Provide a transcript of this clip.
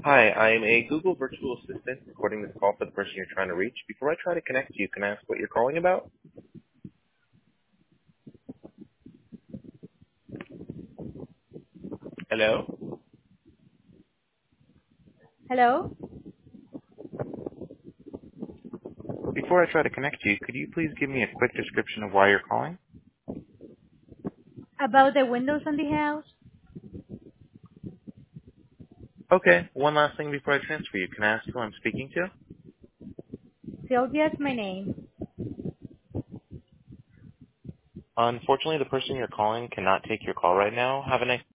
Hi, I'm a Google virtual assistant recording this call for the person you're trying to reach. Before I try to connect you, can I ask what you're calling about? Hello? Hello? Before I try to connect you, could you please give me a quick description of why you're calling? About the windows on the house? Okay, one last thing before I transfer you. Can I ask who I'm speaking to? Sylvia's my name. Unfortunately, the person you're calling cannot take your call right now. Have a nice